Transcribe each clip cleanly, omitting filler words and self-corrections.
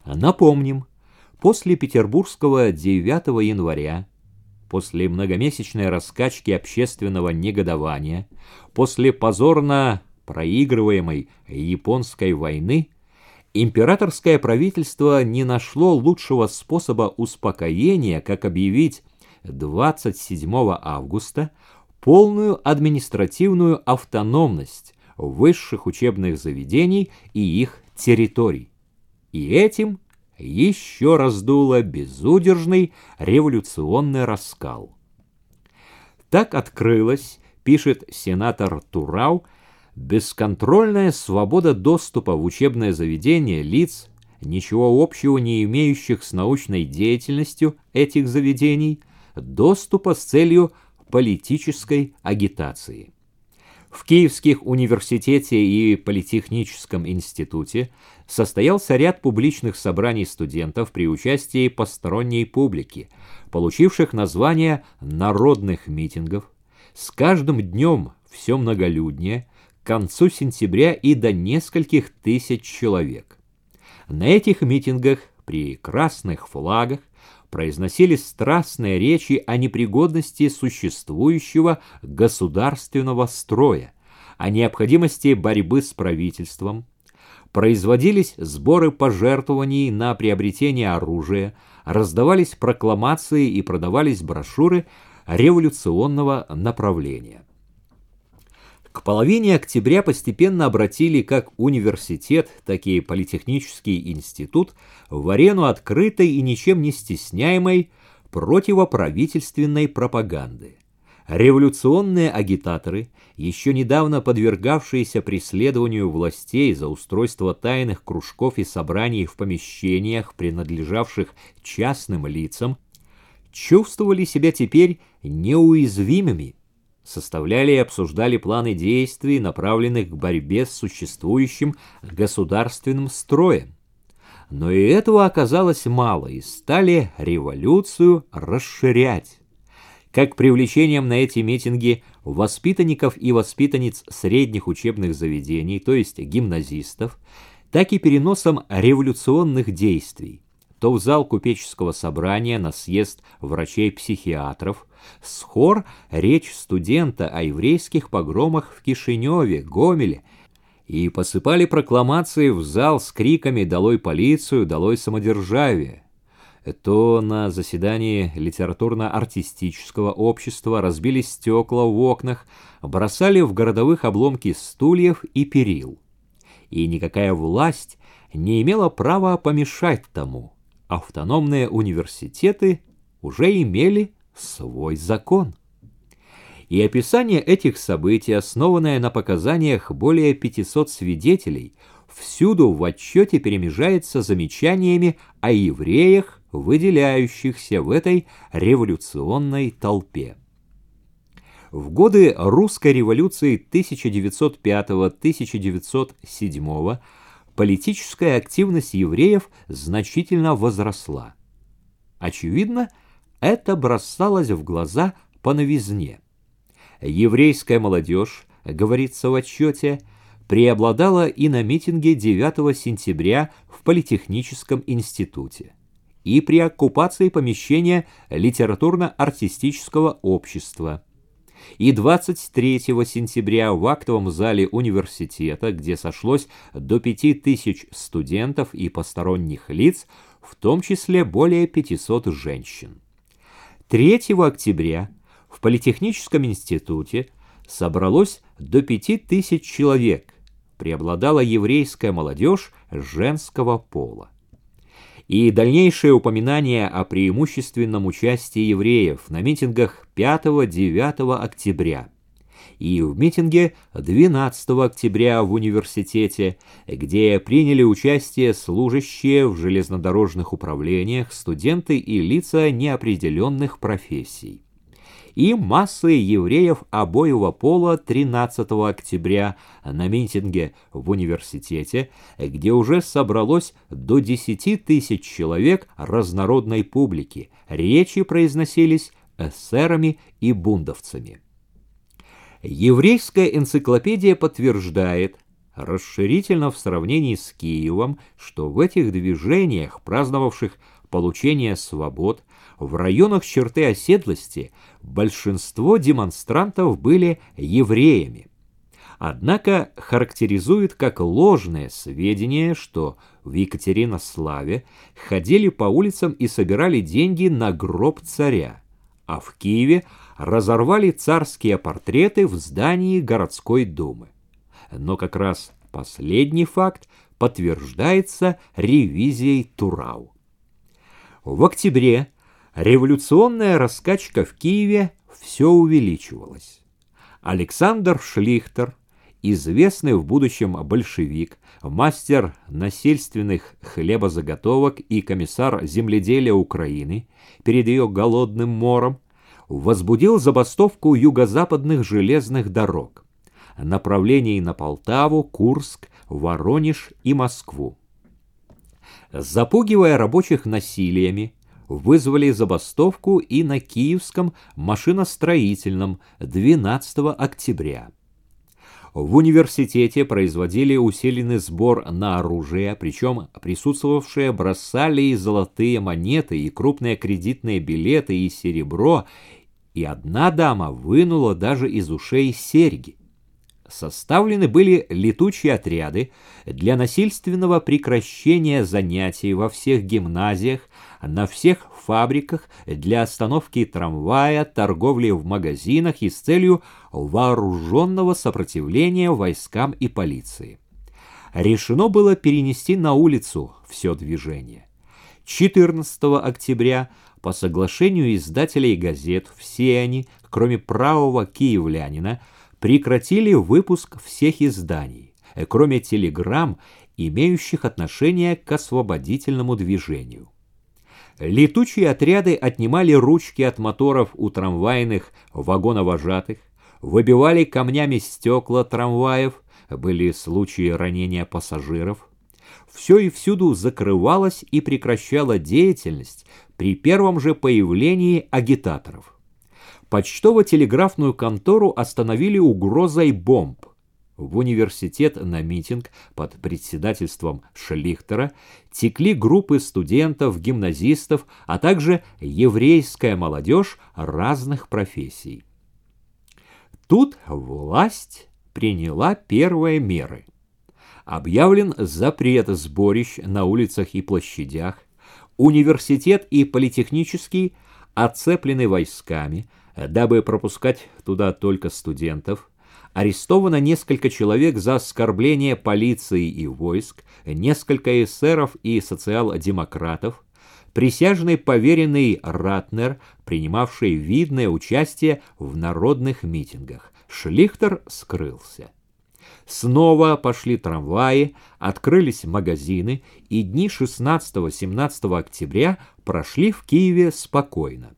Напомним, после петербургского 9 января, после многомесячной раскачки общественного негодования, после позорно проигрываемой японской войны, императорское правительство не нашло лучшего способа успокоения, как объявить 27 августа полную административную автономность высших учебных заведений и их территорий. И этим еще раздуло безудержный революционный раскал. Так открылась, пишет сенатор Турау, бесконтрольная свобода доступа в учебное заведение лиц, ничего общего не имеющих с научной деятельностью этих заведений, доступа с целью политической агитации. В Киевских университете и Политехническом институте состоялся ряд публичных собраний студентов при участии посторонней публики, получивших название народных митингов, с каждым днем все многолюднее, к концу сентября и до нескольких тысяч человек. На этих митингах при красных флагах произносились страстные речи о непригодности существующего государственного строя, о необходимости борьбы с правительством, производились сборы пожертвований на приобретение оружия, раздавались прокламации и продавались брошюры революционного направления. К половине октября постепенно обратили как университет, так и Политехнический институт в арену открытой и ничем не стесняемой противоправительственной пропаганды. Революционные агитаторы, еще недавно подвергавшиеся преследованию властей за устройство тайных кружков и собраний в помещениях, принадлежавших частным лицам, чувствовали себя теперь неуязвимыми, составляли и обсуждали планы действий, направленных к борьбе с существующим государственным строем. Но и этого оказалось мало, и стали революцию расширять. Как привлечением на эти митинги воспитанников и воспитанниц средних учебных заведений, то есть гимназистов, так и переносом революционных действий, то в зал купеческого собрания на съезд врачей-психиатров, с хор речь студента о еврейских погромах в Кишиневе, Гомеле, и посыпали прокламации в зал с криками «Долой полицию! Долой самодержавие!». То на заседании литературно-артистического общества разбили стекла в окнах, бросали в городовых обломки стульев и перил. И никакая власть не имела права помешать тому. Автономные университеты уже имели свой закон. И описание этих событий, основанное на показаниях более 500 свидетелей, всюду в отчете перемежается замечаниями о евреях, выделяющихся в этой революционной толпе. В годы русской революции 1905-1907 политическая активность евреев значительно возросла. Очевидно, это бросалось в глаза по новизне. Еврейская молодежь, говорится в отчете, преобладала и на митинге 9 сентября в Политехническом институте, и при оккупации помещения литературно-артистического общества, и 23 сентября в актовом зале университета, где сошлось до 5000 студентов и посторонних лиц, в том числе более 500 женщин. 3 октября в Политехническом институте собралось до 5000 человек, преобладала еврейская молодежь женского пола. И дальнейшее упоминание о преимущественном участии евреев на митингах 5-9 октября и в митинге 12 октября в университете, где приняли участие служащие в железнодорожных управлениях, студенты и лица неопределенных профессий. И массы евреев обоего пола 13 октября на митинге в университете, где уже собралось до 10 000 человек разнородной публики. Речи произносились эсерами и бундовцами. Еврейская энциклопедия подтверждает, расширительно в сравнении с Киевом, что в этих движениях, праздновавших получение свобод, в районах черты оседлости большинство демонстрантов были евреями. Однако характеризует как ложное сведения, что в Екатеринославе ходили по улицам и собирали деньги на гроб царя, а в Киеве разорвали царские портреты в здании городской думы. Но как раз последний факт подтверждается ревизией Турау. В октябре революционная раскачка в Киеве все увеличивалась. Александр Шлихтер, известный в будущем большевик, мастер насильственных хлебозаготовок и комиссар земледелия Украины перед ее голодным мором, возбудил забастовку юго-западных железных дорог, направлений на Полтаву, Курск, Воронеж и Москву. Запугивая рабочих насилиями, вызвали забастовку и на Киевском машиностроительном 12 октября. В университете производили усиленный сбор на оружие, причем присутствовавшие бросали и золотые монеты, и крупные кредитные билеты, и серебро, и одна дама вынула даже из ушей серьги. Составлены были летучие отряды для насильственного прекращения занятий во всех гимназиях, на всех фабриках, для остановки трамвая, торговли в магазинах и с целью вооруженного сопротивления войскам и полиции. Решено было перенести на улицу все движение. 14 октября по соглашению издателей газет все они, кроме правого киевлянина, прекратили выпуск всех изданий, кроме телеграмм, имеющих отношение к освободительному движению. Летучие отряды отнимали ручки от моторов у трамвайных вагоновожатых, выбивали камнями стекла трамваев, были случаи ранения пассажиров. Все и всюду закрывалось и прекращало деятельность при первом же появлении агитаторов. Почтово-телеграфную контору остановили угрозой бомб. В университет на митинг под председательством Шлихтера текли группы студентов, гимназистов, а также еврейская молодежь разных профессий. Тут власть приняла первые меры. Объявлен запрет сборищ на улицах и площадях. Университет и политехнический оцеплены войсками, дабы пропускать туда только студентов. Арестовано несколько человек за оскорбление полиции и войск, несколько эсеров и социал-демократов. Присяжный поверенный Ратнер, принимавший видное участие в народных митингах. Шлихтер скрылся. Снова пошли трамваи, открылись магазины, и дни 16-17 октября прошли в Киеве спокойно.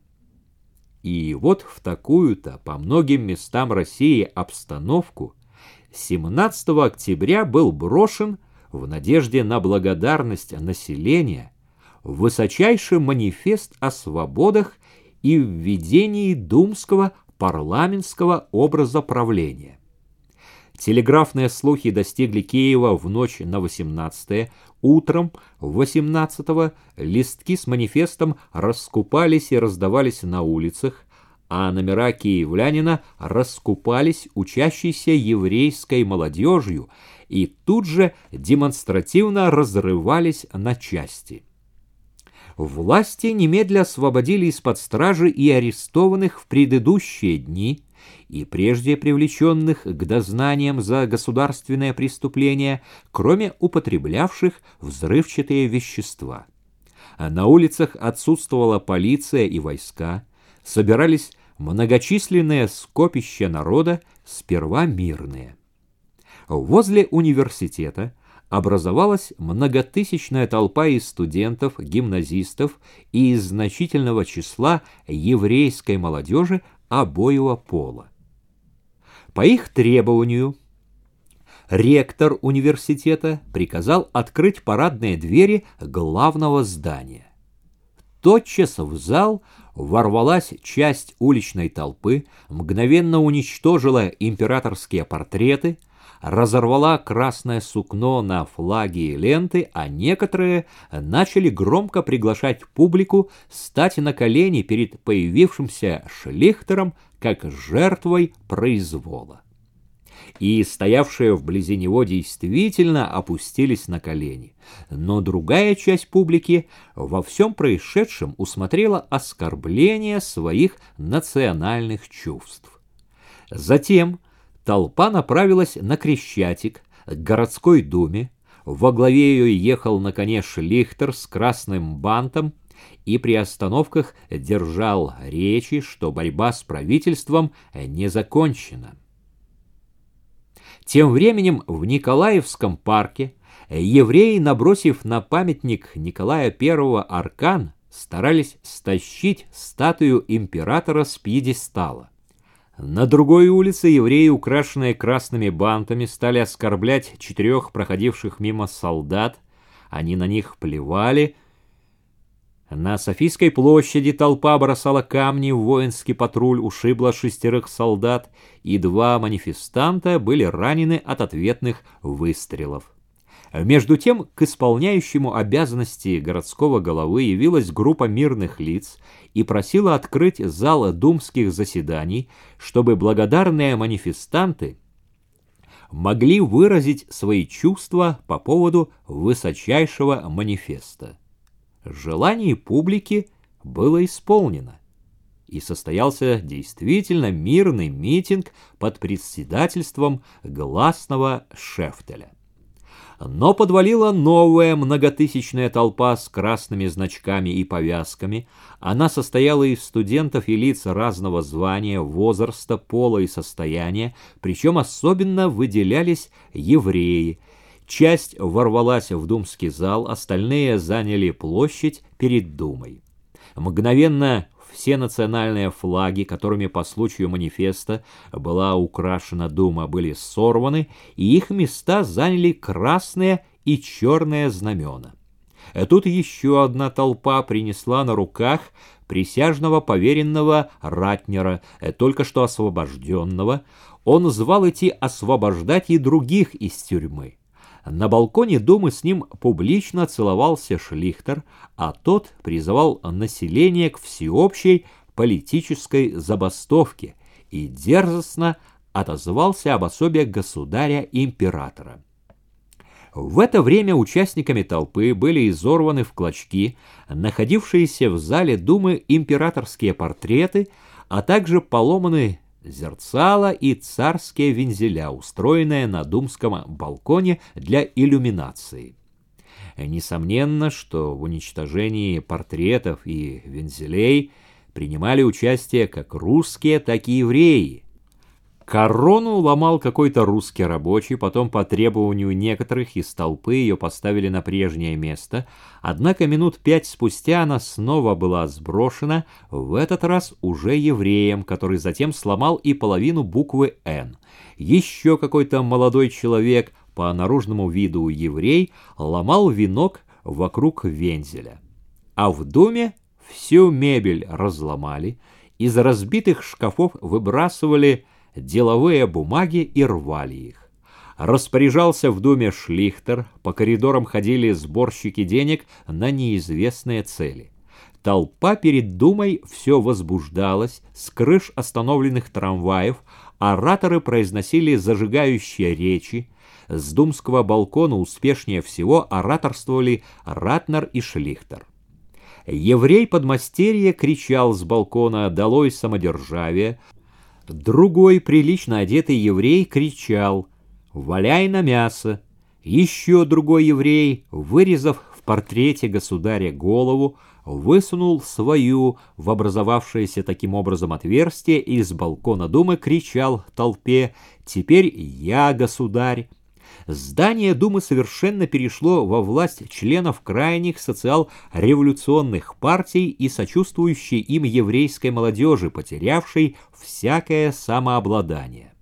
И вот в такую-то по многим местам России обстановку 17 октября был брошен, в надежде на благодарность населения, высочайший манифест о свободах и введении думского парламентского образа правления. Телеграфные слухи достигли Киева в ночь на 18-е. Утром 18-го листки с манифестом раскупались и раздавались на улицах, а номера киевлянина раскупались учащейся еврейской молодежью и тут же демонстративно разрывались на части. Власти немедля освободили из-под стражи и арестованных в предыдущие дни, и прежде привлеченных к дознаниям за государственное преступление, кроме употреблявших взрывчатые вещества. На улицах отсутствовала полиция и войска, собирались многочисленные скопища народа, сперва мирные. Возле университета образовалась многотысячная толпа из студентов, гимназистов и из значительного числа еврейской молодежи обоего пола. По их требованию ректор университета приказал открыть парадные двери главного здания. Тотчас в зал ворвалась часть уличной толпы, мгновенно уничтожила императорские портреты, разорвала красное сукно на флаги и ленты, а некоторые начали громко приглашать публику стать на колени перед появившимся Шлихтером как жертвой произвола. И стоявшие вблизи него действительно опустились на колени. Но другая часть публики во всем происшедшем усмотрела оскорбление своих национальных чувств. Затем толпа направилась на Крещатик, к городской думе. Во главе ее ехал на коне Шлихтер с красным бантом и при остановках держал речи, что борьба с правительством не закончена. Тем временем в Николаевском парке евреи, набросив на памятник Николая I аркан, старались стащить статую императора с пьедестала. На другой улице евреи, украшенные красными бантами, стали оскорблять 4 проходивших мимо солдат. Они на них плевали. На Софийской площади толпа бросала камни в воинский патруль, ушибла 6 солдат, и 2 манифестанта были ранены от ответных выстрелов. Между тем, к исполняющему обязанности городского головы явилась группа мирных лиц и просила открыть зал думских заседаний, чтобы благодарные манифестанты могли выразить свои чувства по поводу высочайшего манифеста. Желание публики было исполнено, и состоялся действительно мирный митинг под председательством гласного Шефтеля. Но подвалила новая многотысячная толпа с красными значками и повязками. Она состояла из студентов и лиц разного звания, возраста, пола и состояния, причем особенно выделялись евреи. Часть ворвалась в думский зал, остальные заняли площадь перед думой. Мгновенно все национальные флаги, которыми по случаю манифеста была украшена дума, были сорваны, и их места заняли красные и черные знамена. Тут еще одна толпа принесла на руках присяжного поверенного Ратнера, только что освобожденного. Он звал идти освобождать и других из тюрьмы. На балконе думы с ним публично целовался Шлихтер, а тот призывал население к всеобщей политической забастовке и дерзостно отозвался об особе государя-императора. В это время участниками толпы были изорваны в клочки находившиеся в зале думы императорские портреты, а также поломаны зерцало и царские вензеля, устроенные на думском балконе для иллюминации. Несомненно, что в уничтожении портретов и вензелей принимали участие как русские, так и евреи. Корону ломал какой-то русский рабочий, потом по требованию некоторых из толпы ее поставили на прежнее место, однако минут 5 спустя она снова была сброшена, в этот раз уже евреем, который затем сломал и половину буквы «Н». Еще какой-то молодой человек, по наружному виду еврей, ломал венок вокруг вензеля. А в доме всю мебель разломали, из разбитых шкафов выбрасывали деловые бумаги и рвали их. Распоряжался в думе Шлихтер, по коридорам ходили сборщики денег на неизвестные цели. Толпа перед думой все возбуждалась, с крыш остановленных трамваев ораторы произносили зажигающие речи, с думского балкона успешнее всего ораторствовали Ратнер и Шлихтер. Еврей-подмастерье кричал с балкона «Долой самодержавие!», другой прилично одетый еврей кричал «Валяй на мясо!». Еще другой еврей, вырезав в портрете государя голову, высунул свою в образовавшееся таким образом отверстие и с балкона думы кричал толпе «Теперь я государь!». Здание Думы совершенно перешло во власть членов крайних социал-революционных партий и сочувствующей им еврейской молодежи, потерявшей всякое самообладание.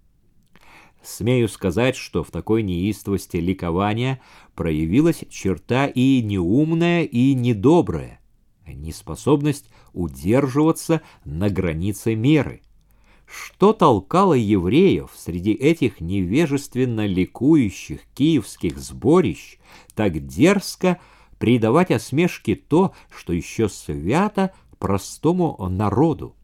Смею сказать, что в такой неистовости ликования проявилась черта и неумная, и недобрая, неспособность удерживаться на границе меры. Что толкало евреев среди этих невежественно ликующих киевских сборищ так дерзко придавать осмешке то, что еще свято простому народу?